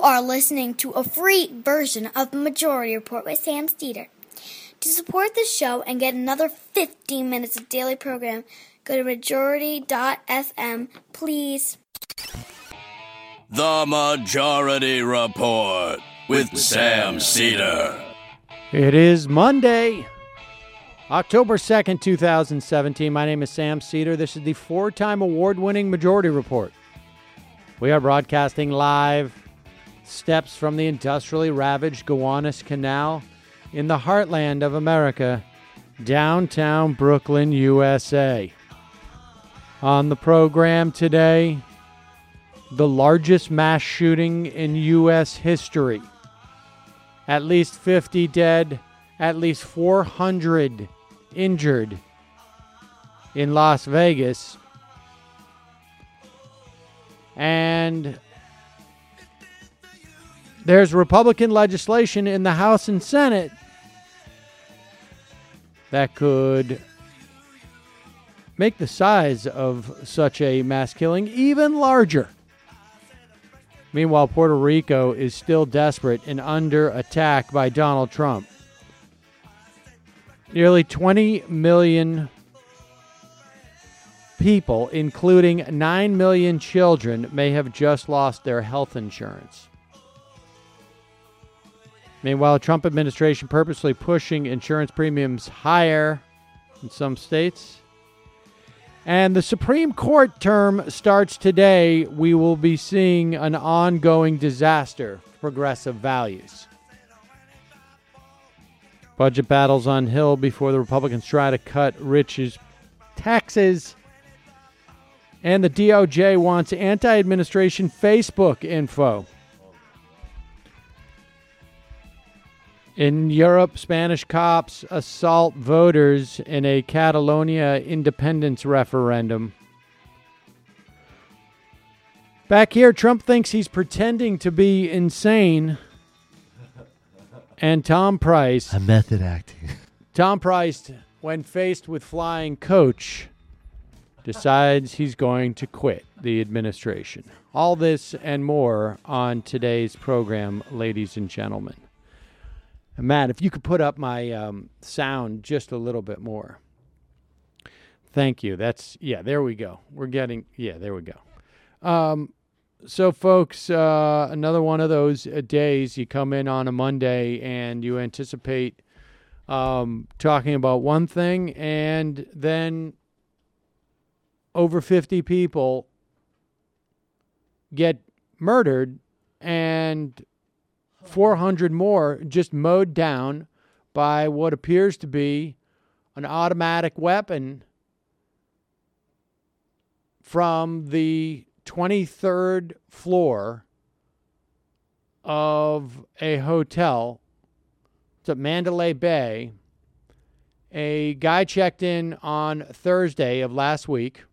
are listening to a free version of the Majority Report with Sam Steeder. To support the show and get another 15 minutes of daily program, go to majority.fm, please. The Majority Report with Sam Steeder. It is Monday, October 2nd, 2017. My name is Sam Steeder. This is the four-time award-winning Majority Report. We are broadcasting live steps from the industrially ravaged Gowanus Canal in the heartland of America, downtown Brooklyn, USA. On the program today, the largest mass shooting in U.S. history. At least 50 dead, at least 400 injured in Las Vegas. And there's Republican legislation in the House and Senate that could make the size of such a mass killing even larger. Meanwhile, Puerto Rico is still desperate and under attack by Donald Trump. Nearly 20 million people, including 9 million children, may have just lost their health insurance. Meanwhile, the Trump administration purposely pushing insurance premiums higher in some states. And the Supreme Court term starts today. We will be seeing an ongoing disaster for progressive values. Budget battles on Hill before the Republicans try to cut rich's taxes. And the DOJ wants anti-administration Facebook info. In Europe, Spanish cops assault voters in a Catalonia independence referendum. Back here, Trump thinks he's pretending to be insane. And Tom Price... I'm method acting. Tom Price, when faced with flying coach, decides he's going to quit the administration. All this and more on today's program, ladies and gentlemen. Matt, if you could put up my sound just a little bit more. Thank you. There we go. There we go. So, folks, another one of those days you come in on a Monday and you anticipate talking about one thing, and then over 50 people get murdered and 400 more just mowed down by what appears to be an automatic weapon from the 23rd floor of a hotel. It's at Mandalay Bay. A guy checked in on Thursday of last week.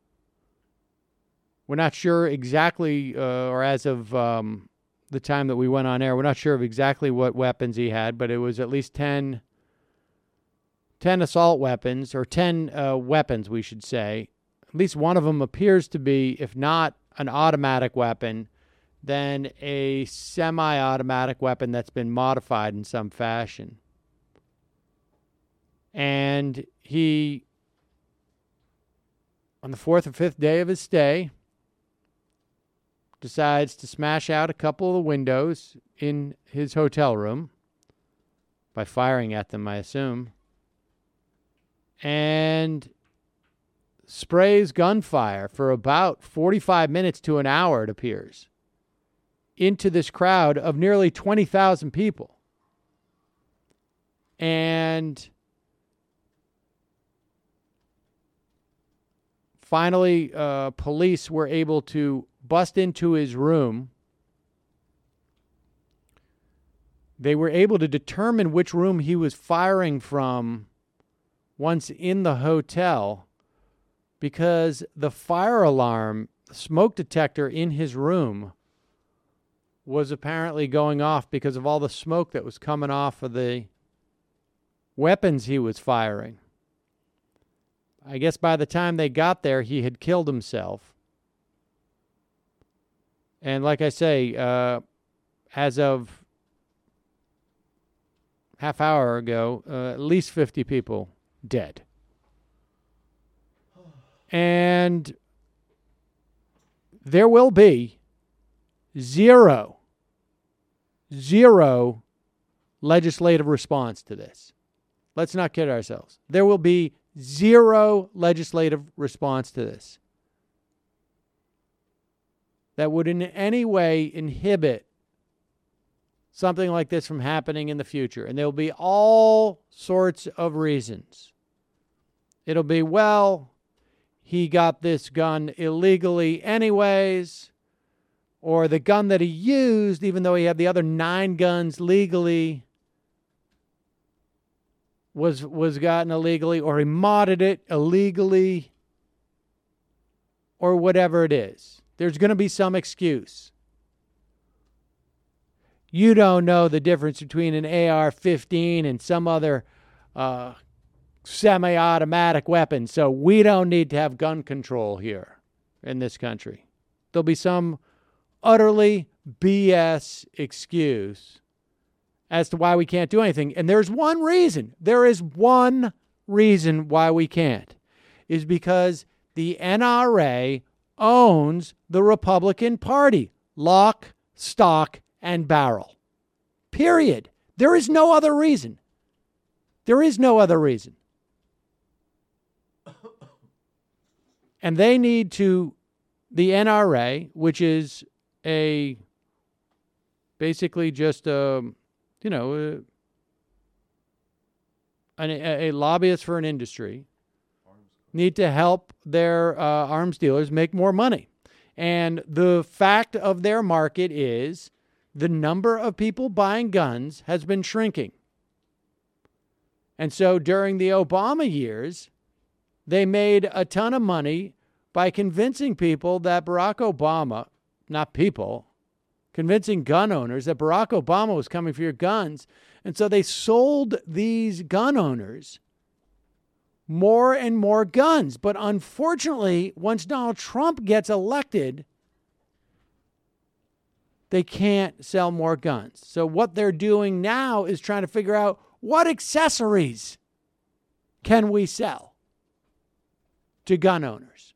We're not sure exactly, or as of the time that we went on air, we're not sure of exactly what weapons he had, but it was at least 10 assault weapons, or 10 weapons, we should say. At least one of them appears to be, if not an automatic weapon, then a semi-automatic weapon that's been modified in some fashion. And he, on the fourth or fifth day of his stay, decides to smash out a couple of the windows in his hotel room by firing at them, I assume, and sprays gunfire for about 45 minutes to an hour, it appears, into this crowd of nearly 20,000 people. And finally, police were able to bust into his room. They were able to determine which room he was firing from once in the hotel, because the fire alarm smoke detector in his room was apparently going off because of all the smoke that was coming off of the weapons he was firing. I guess by the time they got there, he had killed himself. And like I say, as of half hour ago, at least 50 people dead. And there will be zero legislative response to this. Let's not kid ourselves. There will be zero legislative response to this that would in any way inhibit something like this from happening in the future. And there will be all sorts of reasons. It'll be, well, he got this gun illegally anyways, or the gun that he used, even though he had the other 9 guns legally, was gotten illegally, or he modded it illegally, or whatever it is. There's going to be some excuse. You don't know the difference between an AR-15 and some other semi-automatic weapon, so we don't need to have gun control here in this country. There'll be some utterly BS excuse as to why we can't do anything. And there's one reason. There is one reason why we can't. Is because the NRA owns the Republican Party. Lock, stock, and barrel. Period. There is no other reason. There is no other reason. And they need to, the NRA, which is basically just a lobbyist for an industry, need to help their arms dealers make more money. And the fact of their market is the number of people buying guns has been shrinking. And so during the Obama years, they made a ton of money by convincing people that Barack Obama, convincing gun owners that Barack Obama was coming for your guns. And so they sold these gun owners more and more guns. But unfortunately, once Donald Trump gets elected, they can't sell more guns. So what they're doing now is trying to figure out what accessories can we sell to gun owners.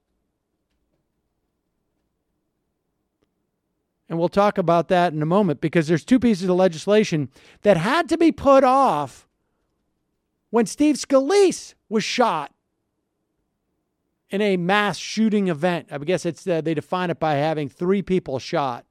And we'll talk about that in a moment, because there's 2 pieces of legislation that had to be put off when Steve Scalise was shot in a mass shooting event. I guess it's they define it by having 3 people shot.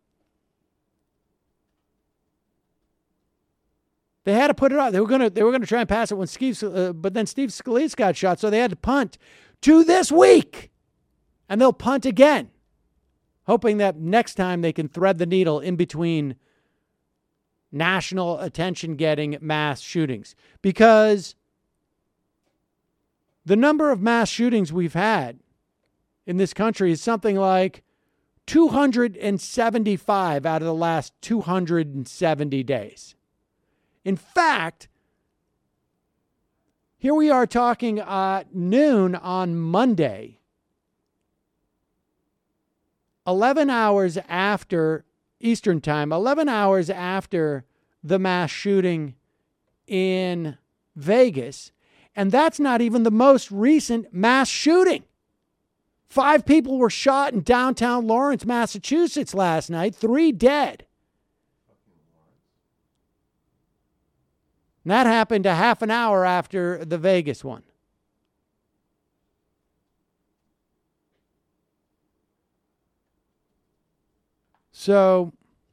They had to put it off. They were going to try and pass it when but then Steve Scalise got shot, so they had to punt to this week, and they'll punt again, hoping that next time they can thread the needle in between national attention-getting mass shootings, because the number of mass shootings we've had in this country is something like 275 out of the last 270 days. In fact, here we are talking at noon on Monday, 11 hours after Eastern Time, 11 hours after the mass shooting in Vegas, and that's not even the most recent mass shooting. 5 people were shot in downtown Lawrence, Massachusetts last night, 3 dead. And that happened a half an hour after the Vegas one. So,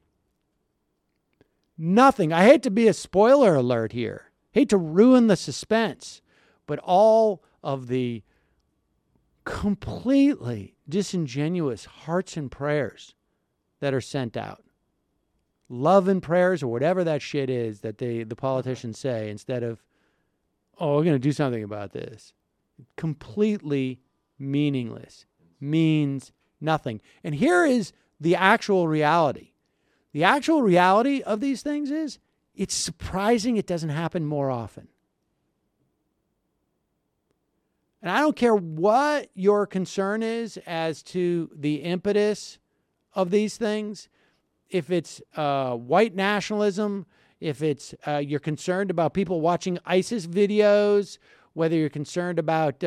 nothing. I hate to be a spoiler alert here. Hate to ruin the suspense. But all of the completely disingenuous hearts and prayers that are sent out, love and prayers or whatever that shit is that the politicians say instead of, oh, we're going to do something about this. Completely meaningless. Means nothing. And here is the actual reality. The actual reality of these things is it's surprising it doesn't happen more often. And I don't care what your concern is as to the impetus of these things. white nationalism, if it's you're concerned about people watching ISIS videos, whether you're concerned about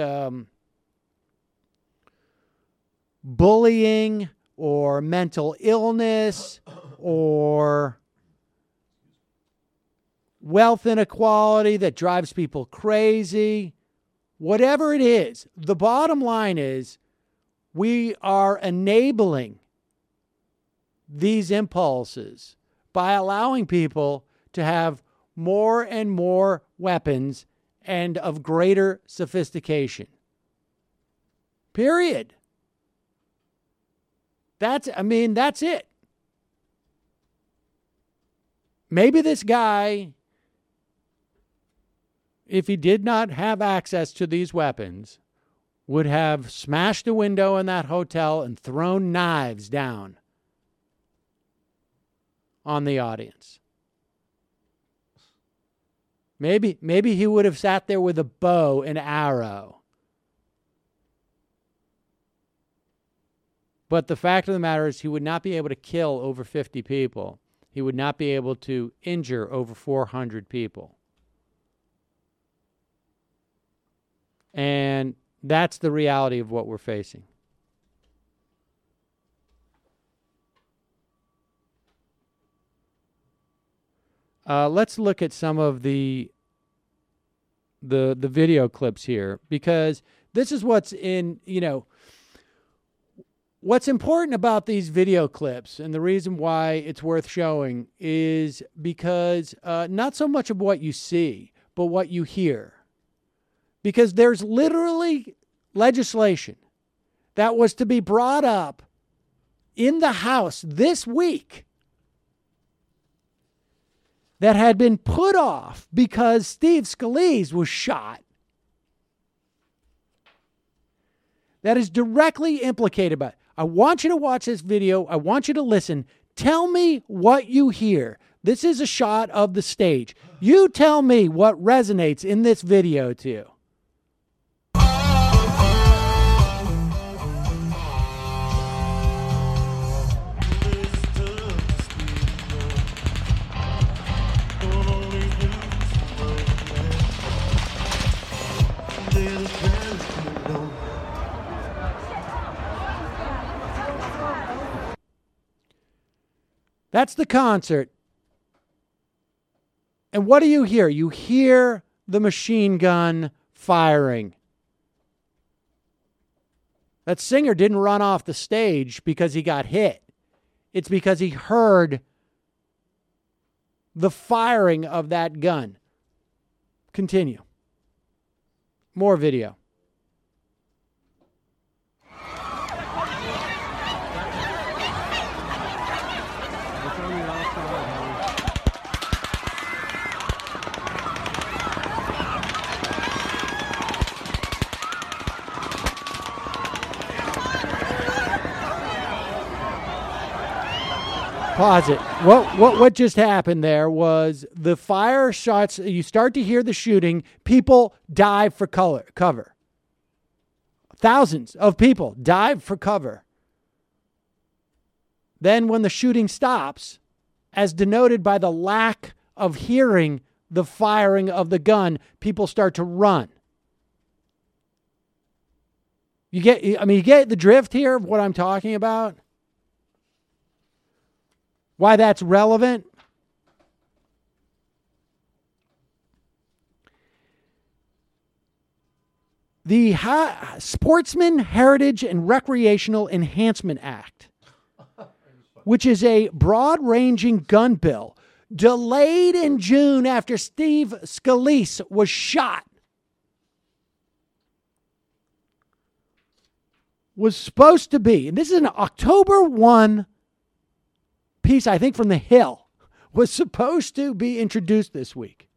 bullying or mental illness or wealth inequality that drives people crazy, whatever it is, the bottom line is we are enabling these impulses by allowing people to have more and more weapons and of greater sophistication. Period. That's it. Maybe this guy, if he did not have access to these weapons, would have smashed a window in that hotel and thrown knives down on the audience. Maybe he would have sat there with a bow and arrow. But the fact of the matter is he would not be able to kill over 50 people. He would not be able to injure over 400 people. And that's the reality of what we're facing. Let's look at some of the video clips here, because this is what's in, what's important about these video clips, and the reason why it's worth showing is because not so much of what you see, but what you hear. Because there's literally legislation that was to be brought up in the House this week that had been put off because Steve Scalise was shot, that is directly implicated by it. I want you to watch this video. I want you to listen. Tell me what you hear. This is a shot of the stage. You tell me what resonates in this video to you. That's the concert. And what do you hear? You hear the machine gun firing. That singer didn't run off the stage because he got hit. It's because he heard the firing of that gun. Continue. More video. Pause it. What just happened there was the fire shots. You start to hear the shooting. People dive for cover. Thousands of people dive for cover. Then when the shooting stops, as denoted by the lack of hearing the firing of the gun, people start to run. You get the drift here of what I'm talking about? Why that's relevant? The Sportsman Heritage and Recreational Enhancement Act, which is a broad-ranging gun bill, delayed in June after Steve Scalise was shot, was supposed to be, and this is an October 1 piece, I think, from The Hill, was supposed to be introduced this week.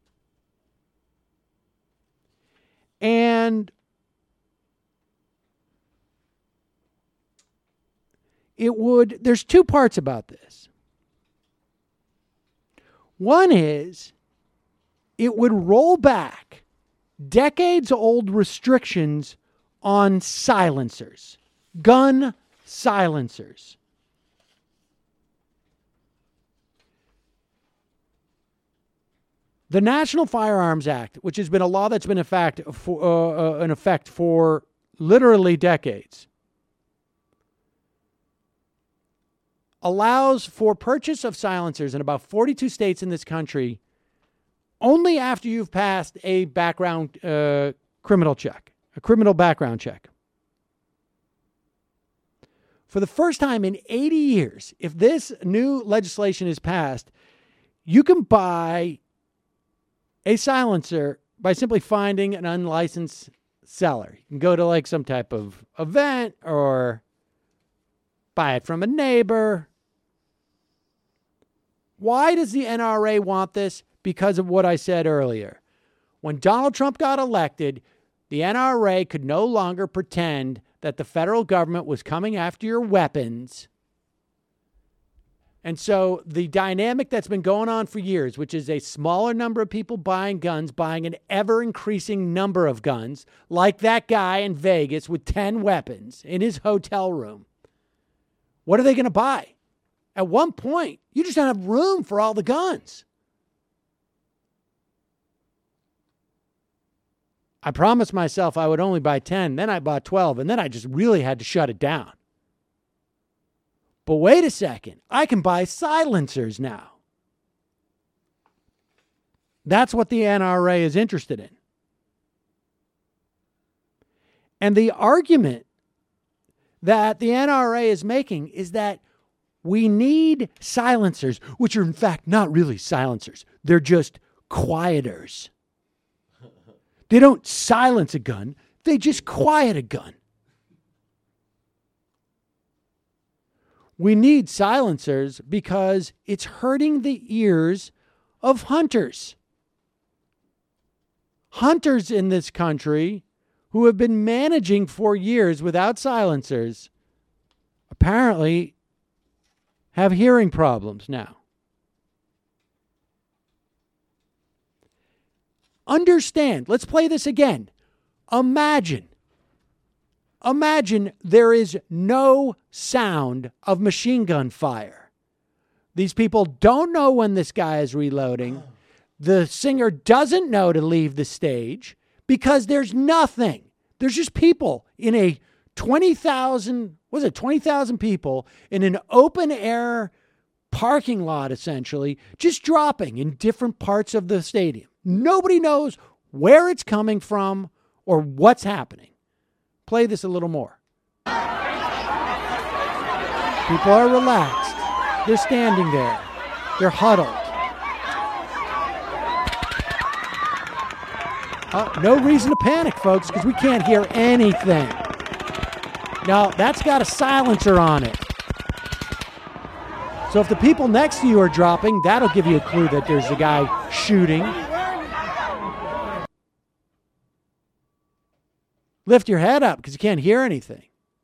And there's two parts about this. One is it would roll back decades-old restrictions on silencers, gun silencers. The National Firearms Act, which has been a law that's been in effect for literally decades, allows for purchase of silencers in about 42 states in this country only after you've passed a background criminal check, a criminal background check. For the first time in 80 years, if this new legislation is passed, you can buy a silencer by simply finding an unlicensed seller. You can go to like some type of event or buy it from a neighbor. Why does the NRA want this? Because of what I said earlier. When Donald Trump got elected, the NRA could no longer pretend that the federal government was coming after your weapons. And so the dynamic that's been going on for years, which is a smaller number of people buying guns, buying an ever-increasing number of guns, like that guy in Vegas with 10 weapons in his hotel room. What are they going to buy? At one point, you just don't have room for all the guns. I promised myself I would only buy 10, then I bought 12, and then I just really had to shut it down. But wait a second, I can buy silencers now. That's what the NRA is interested in. And the argument that the NRA is making is that we need silencers, which are in fact not really silencers. They're just quieters. They don't silence a gun, they just quiet a gun. We need silencers because it's hurting the ears of hunters. Hunters in this country who have been managing for years without silencers apparently have hearing problems now. Understand, let's play this again. Imagine there is no sound of machine gun fire. These people don't know when this guy is reloading. The singer doesn't know to leave the stage because there's nothing. There's just people in a 20,000 people in an open air parking lot, essentially, just dropping in different parts of the stadium. Nobody knows where it's coming from or what's happening. Play this a little more. People are relaxed. They're standing there. They're huddled. No reason to panic, folks, because we can't hear anything. Now, that's got a silencer on it. So if the people next to you are dropping, that'll give you a clue that there's a guy shooting. Lift your head up because you can't hear anything.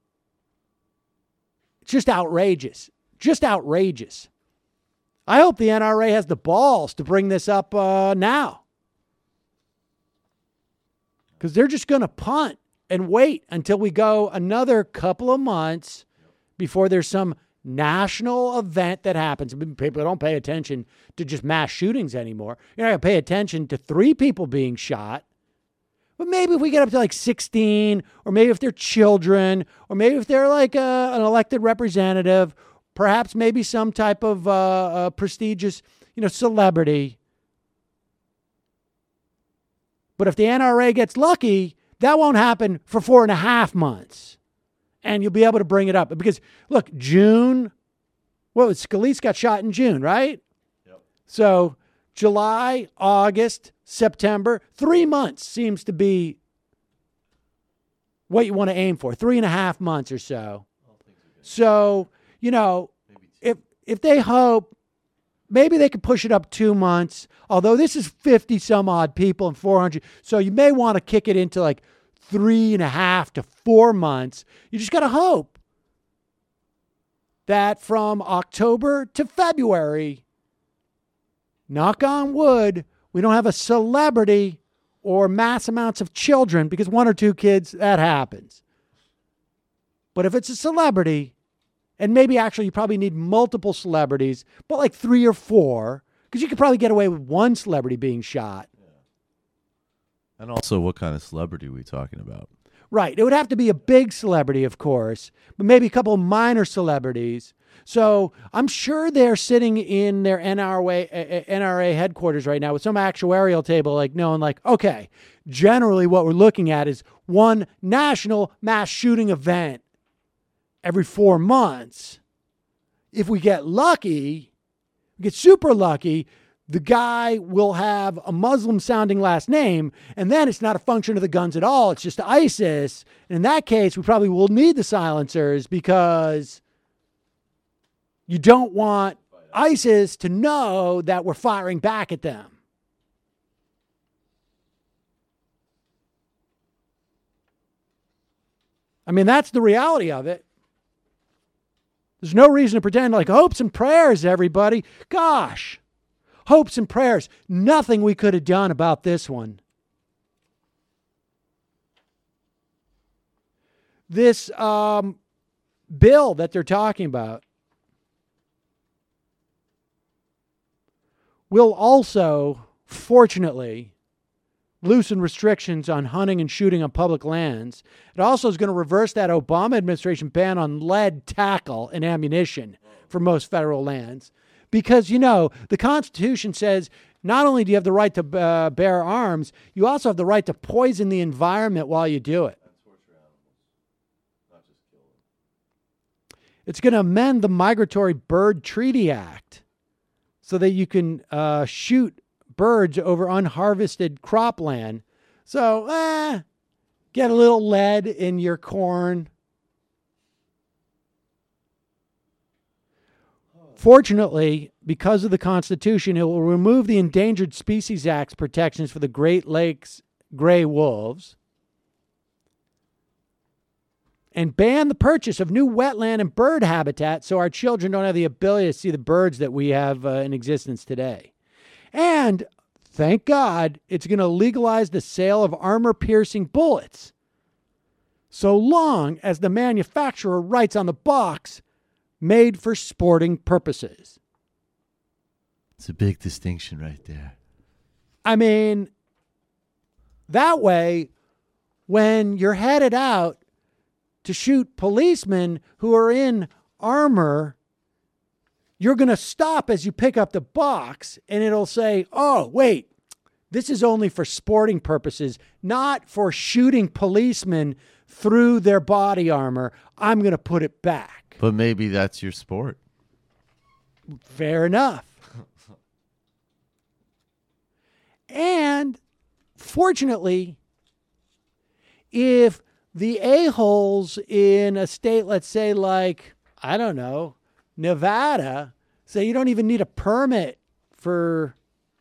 It's just outrageous. Just outrageous. I hope the NRA has the balls to bring this up now. Because they're just going to punt and wait until we go another couple of months before there's some national event that happens. People don't pay attention to just mass shootings anymore. You're not going to pay attention to 3 people being shot. But maybe if we get up to like 16, or maybe if they're children, or maybe if they're like an elected representative, perhaps maybe some type of prestigious, celebrity. But if the NRA gets lucky, that won't happen for 4.5 months. And you'll be able to bring it up. Because, look, June, Scalise got shot in June, right? Yep. So July, August, September, 3 months seems to be what you want to aim for. 3.5 months or so. So, if they hope, maybe they could push it up 2 months. Although this is 50 some odd people and 400. So you may want to kick it into like 3.5 to 4 months. You just got to hope that from October to February, knock on wood, we don't have a celebrity or mass amounts of children, because 1 or 2 kids, that happens. But if it's a celebrity, and maybe actually you probably need multiple celebrities, but like 3 or 4, Because you could probably get away with one celebrity being shot. And also, what kind of celebrity are we talking about? Right. It would have to be a big celebrity, of course, but maybe a couple of minor celebrities. So I'm sure they're sitting in their NRA headquarters right now with some actuarial table, like knowing, like, okay, generally what we're looking at is one national mass shooting event every 4 months. If we get lucky, we get super lucky, the guy will have a Muslim-sounding last name, and then it's not a function of the guns at all. It's just ISIS. And in that case, we probably will need the silencers because you don't want ISIS to know that we're firing back at them. I mean, that's the reality of it. There's no reason to pretend like hopes and prayers, everybody. Gosh. Hopes and prayers. Nothing we could have done about this one. This bill that they're talking about will also, fortunately, loosen restrictions on hunting and shooting on public lands. It also is going to reverse that Obama administration ban on lead tackle and ammunition for most federal lands. Because, you know, the Constitution says not only do you have the right to bear arms, you also have the right to poison the environment while you do it. It's going to amend the Migratory Bird Treaty Act so that you can shoot birds over unharvested cropland. So, get a little lead in your corn. Fortunately, because of the Constitution, it will remove the Endangered Species Act's protections for the Great Lakes gray wolves and ban the purchase of new wetland and bird habitat so our children don't have the ability to see the birds that we have in existence today. And, thank God, it's going to legalize the sale of armor-piercing bullets so long as the manufacturer writes on the box, made for sporting purposes. It's a big distinction right there. I mean, that way, when you're headed out to shoot policemen who are in armor, you're going to stop as you pick up the box and it'll say, oh, wait, this is only for sporting purposes, not for shooting policemen through their body armor. I'm going to put it back. But maybe that's your sport. Fair enough. And fortunately, if the a-holes in a state, let's say like, I don't know, Nevada, say you don't even need a permit for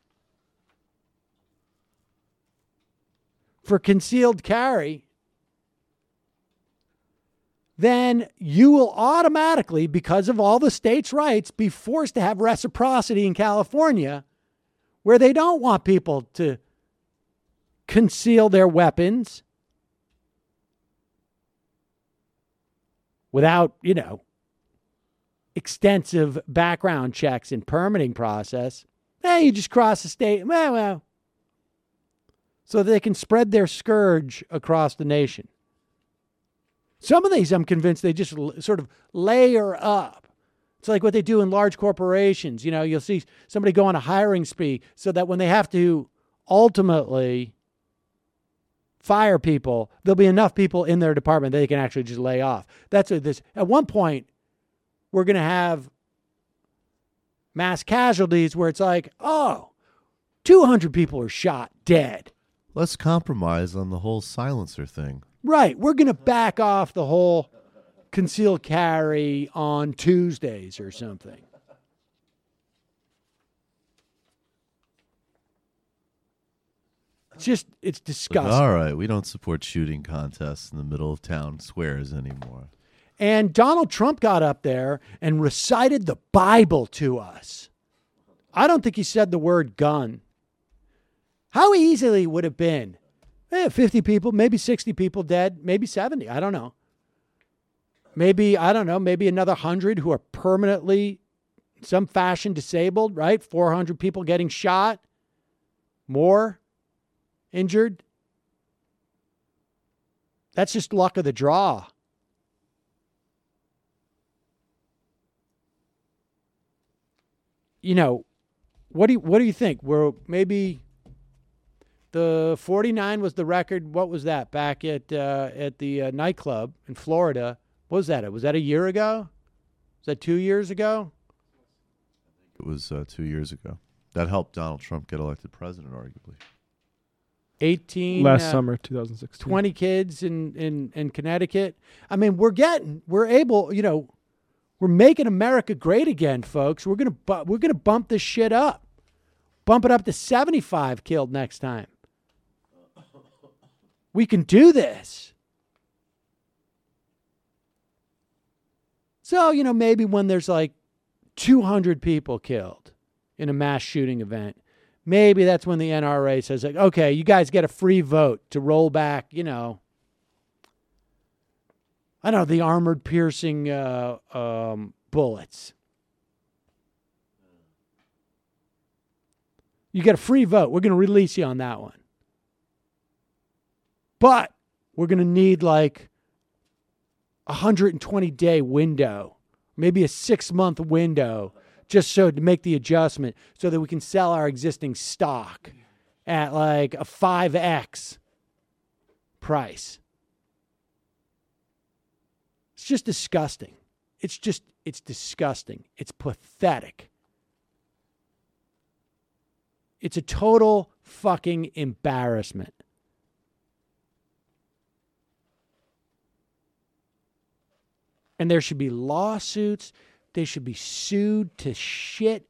concealed carry, then you will automatically, because of all the states' rights, be forced to have reciprocity in California, where they don't want people to conceal their weapons without, you know, extensive background checks and permitting process. You just cross the state, well, so they can spread their scourge across the nation. Some of these, I'm convinced, they just sort of layer up. It's like what they do in large corporations. You know, you'll see somebody go on a hiring spree so that when they have to ultimately fire people, there'll be enough people in their department that they can actually just lay off. That's what this. At one point, we're going to have mass casualties where it's like, 200 people are shot, dead. Let's compromise on the whole silencer thing. Right. We're going to back off the whole concealed carry on Tuesdays or something. It's disgusting. But all right. We don't support shooting contests in the middle of town squares anymore. And Donald Trump got up there and recited the Bible to us. I don't think he said the word gun. How easily would it have been? 50 people, maybe 60 people dead, maybe 70. I don't know. Maybe another 100 who are permanently some fashion disabled, right? 400 people getting shot, more injured. That's just luck of the draw. You know, what do you think? We're maybe the 49 was the record. What was that back at the nightclub in Florida? What was that? Was that a year ago? Was that 2 years ago? It was 2 years ago. That helped Donald Trump get elected president, arguably. 18 last summer, 2016. 20 kids in Connecticut. I mean, we're able, you know, we're making America great again, folks. We're gonna bump this shit up. Bump it up to 75 killed next time. We can do this. So, you know, maybe when there's like 200 people killed in a mass shooting event, maybe that's when the NRA says, like, okay, you guys get a free vote to roll back, you know, I don't know, the armored piercing bullets. You get a free vote. We're going to release you on that one. But we're going to need like a 120-day window, maybe a 6-month window, just so to make the adjustment so that we can sell our existing stock at like a 5x price. It's just disgusting. It's disgusting. It's pathetic. It's a total fucking embarrassment. And there should be lawsuits. They should be sued to shit.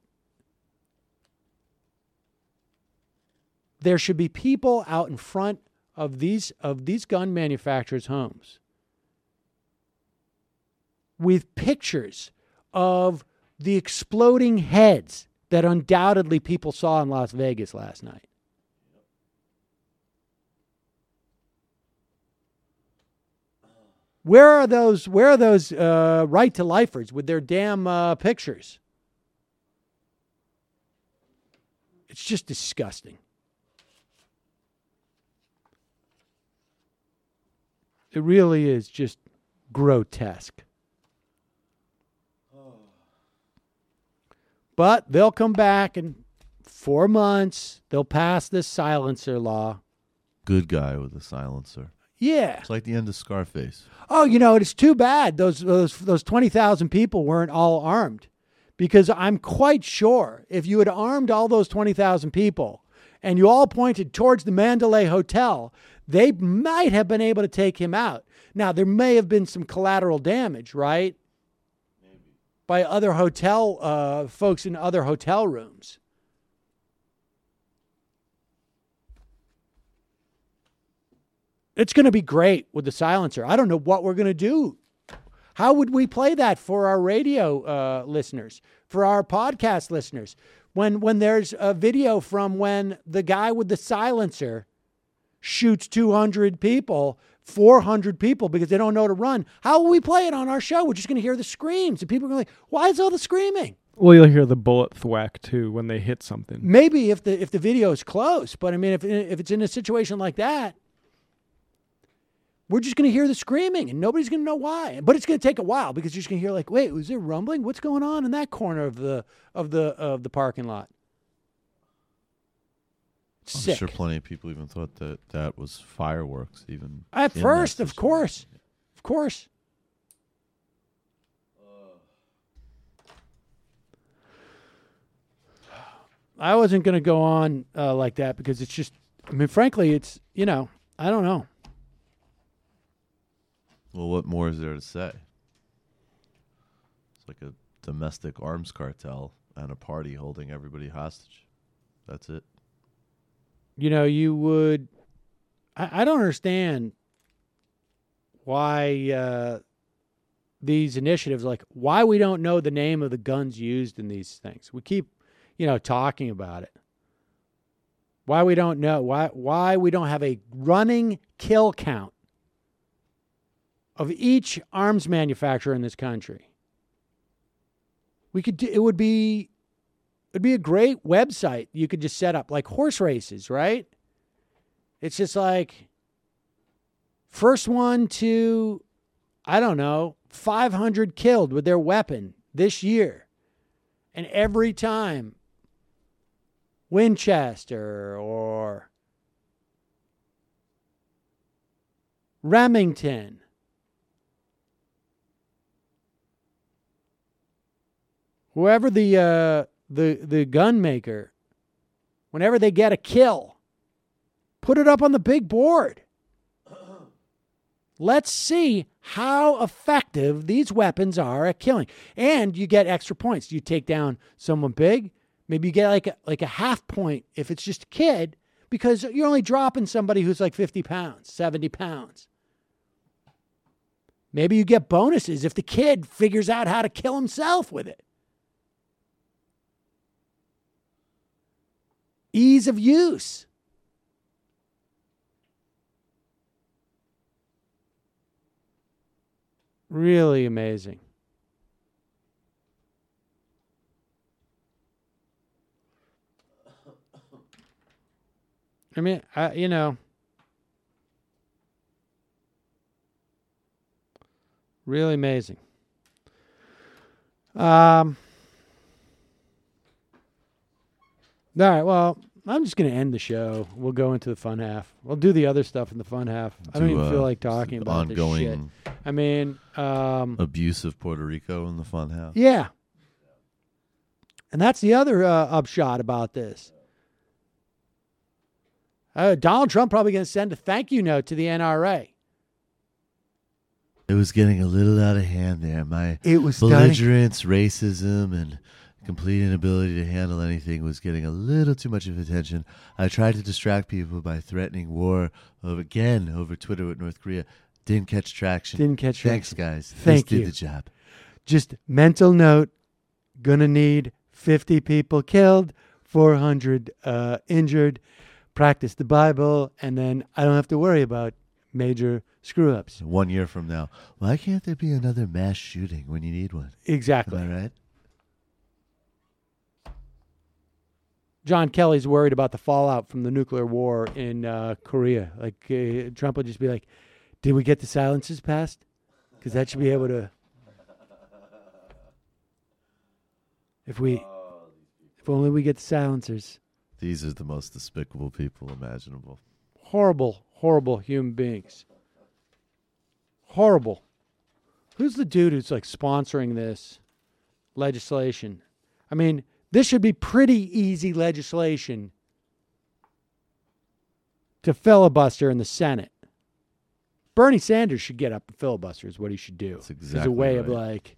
There should be people out in front of these gun manufacturers' homes with pictures of the exploding heads that undoubtedly people saw in Las Vegas last night. Where are those right to lifers with their damn pictures? It's just disgusting. It really is just grotesque. But they'll come back in 4 months. They'll pass this silencer law. Good guy with a silencer. Yeah. It's like the end of Scarface. Oh, you know, it's too bad those 20,000 people weren't all armed, because I'm quite sure if you had armed all those 20,000 people and you all pointed towards the Mandalay Hotel, they might have been able to take him out. Now, there may have been some collateral damage, right? Maybe. By other hotel folks in other hotel rooms. It's going to be great with the silencer. I don't know what we're going to do. How would we play that for our radio listeners, for our podcast listeners? When there's a video from when the guy with the silencer shoots 200 people, 400 people because they don't know to run, how will we play it on our show? We're just going to hear the screams. And people are going to be like, why is all the screaming? Well, you'll hear the bullet thwack, too, when they hit something. Maybe if the video is close. But, I mean, if it's in a situation like that, we're just going to hear the screaming, and nobody's going to know why. But it's going to take a while because you're just going to hear like, wait, was there rumbling? What's going on in that corner of the parking lot? Sick. I'm sure plenty of people even thought that was fireworks. Even at first, of course. I wasn't going to go on like that because it's just, I mean, frankly, it's, you know, I don't know. Well, what more is there to say? It's like a domestic arms cartel and a party holding everybody hostage. That's it. You know, you would... I don't understand why these initiatives, like why we don't know the name of the guns used in these things. We keep, you know, talking about it. Why we don't know. Why we don't have a running kill count of each arms manufacturer in this country. We could do, it'd be a great website you could just set up, like horse races, right? It's just like first one to, I don't know, 500 killed with their weapon this year. And every time Winchester or Remington, whoever the gun maker, whenever they get a kill, put it up on the big board. Let's see how effective these weapons are at killing. And you get extra points. You take down someone big, maybe you get like a half point if it's just a kid, because you're only dropping somebody who's like 50 pounds, 70 pounds. Maybe you get bonuses if the kid figures out how to kill himself with it. Ease of use. Really amazing. I mean, really amazing. All right, well, I'm just going to end the show. We'll go into the fun half. We'll do the other stuff in the fun half. I don't even feel like talking about this shit. I mean, abuse of Puerto Rico in the fun half. Yeah. And that's the other upshot about this. Donald Trump probably going to send a thank you note to the NRA. It was getting a little out of hand there. My belligerence, racism, and complete inability to handle anything was getting a little too much of attention. I tried to distract people by threatening war over Twitter with North Korea. Didn't catch traction. Thanks, guys. Thank you. Did the job. Just mental note, gonna need 50 people killed, 400 injured. Practice the Bible, and then I don't have to worry about major screw-ups. 1 year from now, why can't there be another mass shooting when you need one? Exactly. Am I right? John Kelly's worried about the fallout from the nuclear war in Korea. Like Trump will just be like, "Did we get the silencers passed? Because that should be able to. If only we get the silencers." These are the most despicable people imaginable. Horrible, horrible human beings. Horrible. Who's the dude who's like sponsoring this legislation? I mean, this should be pretty easy legislation to filibuster in the Senate. Bernie Sanders should get up and filibuster is what he should do. That's exactly as a way of right. like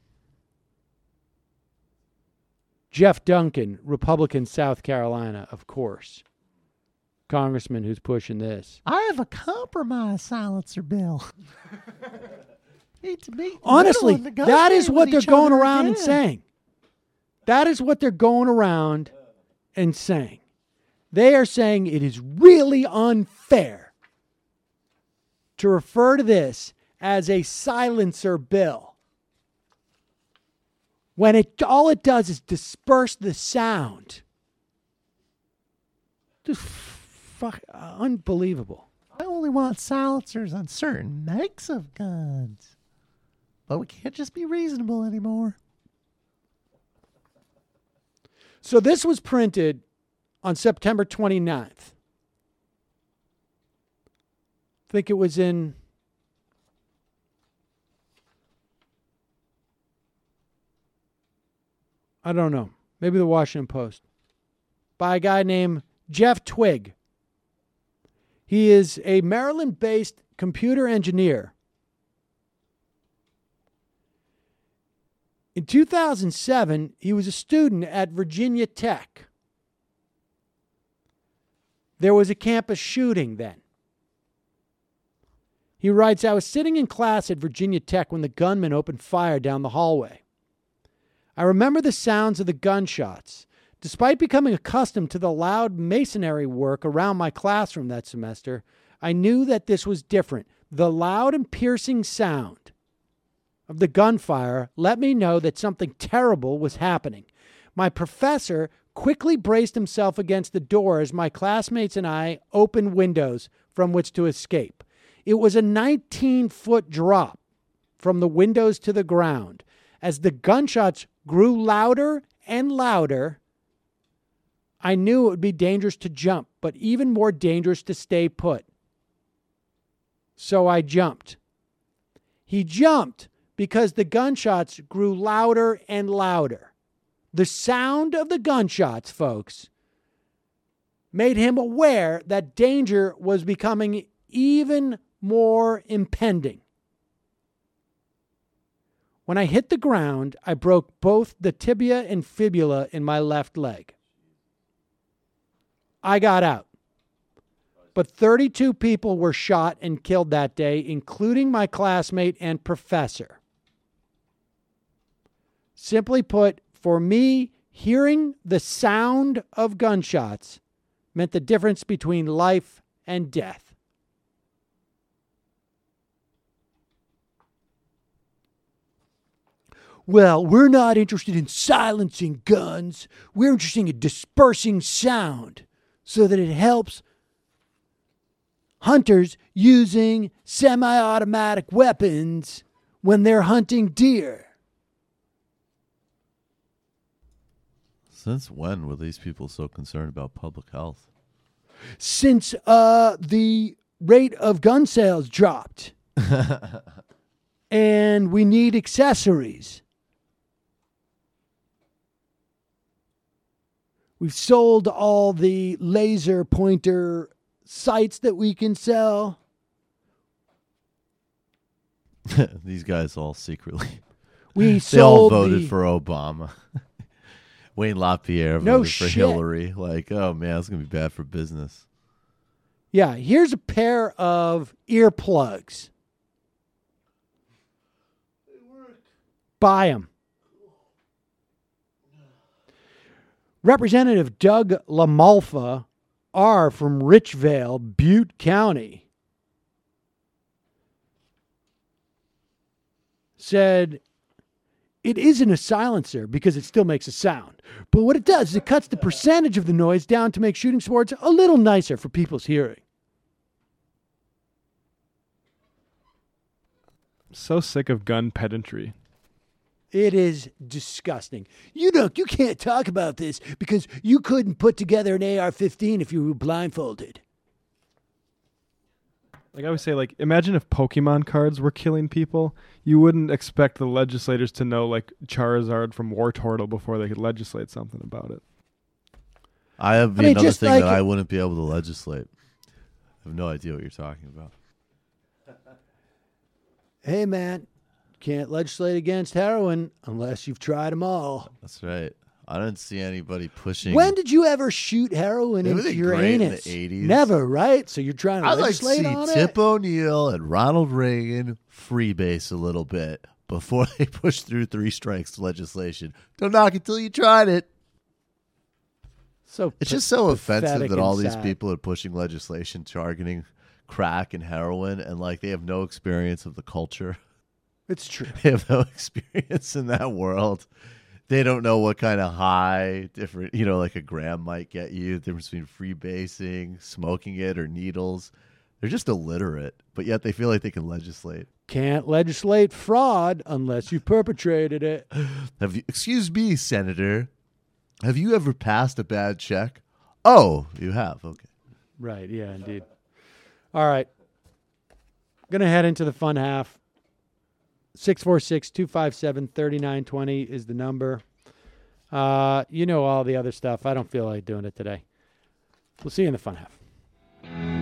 Jeff Duncan, Republican, South Carolina, of course. Congressman who's pushing this. I have a compromise silencer bill. Honestly, that is what they're going around and saying. That is what they're going around and saying. They are saying it is really unfair to refer to this as a silencer bill, when all it does is disperse the sound. Just unbelievable. I only want silencers on certain makes of guns. But we can't just be reasonable anymore. So this was printed on September 29th. I think it was in... I don't know. Maybe the Washington Post. By a guy named Jeff Twigg. He is a Maryland-based computer engineer. In 2007, he was a student at Virginia Tech. There was a campus shooting then. He writes, "I was sitting in class at Virginia Tech when the gunman opened fire down the hallway. I remember the sounds of the gunshots. Despite becoming accustomed to the loud masonry work around my classroom that semester, I knew that this was different. The loud and piercing sound of the gunfire let me know that something terrible was happening. My professor quickly braced himself against the door as my classmates and I opened windows from which to escape. It was a 19-foot drop from the windows to the ground. As the gunshots grew louder and louder, I knew it would be dangerous to jump, but even more dangerous to stay put. So I jumped. He jumped because the gunshots grew louder and louder. The sound of the gunshots, folks, made him aware that danger was becoming even more impending. When I hit the ground, I broke both the tibia and fibula in my left leg. I got out. But 32 people were shot and killed that day, including my classmate and professor. Simply put, for me, hearing the sound of gunshots meant the difference between life and death. Well, we're not interested in silencing guns. We're interested in dispersing sound so that it helps hunters using semi-automatic weapons when they're hunting deer. Since when were these people so concerned about public health? Since the rate of gun sales dropped. And we need accessories. We've sold all the laser pointer sights that we can sell. These guys all secretly. They all voted for Obama. Wayne LaPierre voted for Hillary. Like, oh man, it's going to be bad for business. Yeah, here's a pair of earplugs. They work. Buy them. Representative Doug LaMalfa, R from Richvale, Butte County, said, it isn't a silencer because it still makes a sound. But what it does is it cuts the percentage of the noise down to make shooting sports a little nicer for people's hearing. So sick of gun pedantry. It is disgusting. You can't talk about this because you couldn't put together an AR-15 if you were blindfolded. Like I always say, like, imagine if Pokemon cards were killing people. You wouldn't expect the legislators to know, like, Charizard from War Turtle before they could legislate something about it. I have another thing that I wouldn't be able to legislate. I have no idea what you're talking about. Hey, man, can't legislate against heroin unless you've tried them all. That's right. I don't see anybody pushing. When did you ever shoot heroin into your anus? In the 80s. Never, right? So you're trying to legislate on it? I'd like to see Tip O'Neill and Ronald Reagan freebase a little bit before they push through 3 strikes legislation. Don't knock it till you tried it. So it's just so offensive that all sad. These people are pushing legislation targeting crack and heroin, and like they have no experience of the culture. It's true. They have no experience in that world. They don't know what kind of high different, like a gram might get you. The difference between freebasing, smoking it, or needles. They're just illiterate, but yet they feel like they can legislate. Can't legislate fraud unless you perpetrated it. Excuse me, Senator. Have you ever passed a bad check? Oh, you have. Okay. Right. Yeah, indeed. All right. Going to head into the fun half. 646-257-3920 is the number. You know all the other stuff. I don't feel like doing it today. We'll see you in the fun half.